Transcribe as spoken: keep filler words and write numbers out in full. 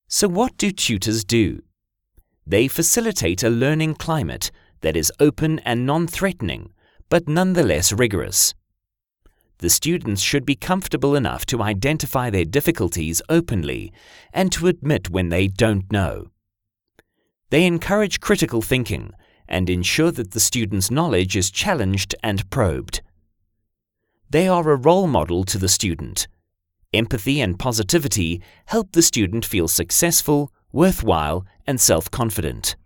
So what do tutors do? They facilitate a learning climate that is open and non-threatening, but nonetheless rigorous. The students should be comfortable enough to identify their difficulties openly and to admit when they don't know. They encourage critical thinking and ensure that the student's knowledge is challenged and probed. They are a role model to the student. Empathy and positivity help the student feel successful, worthwhile, and self-confident.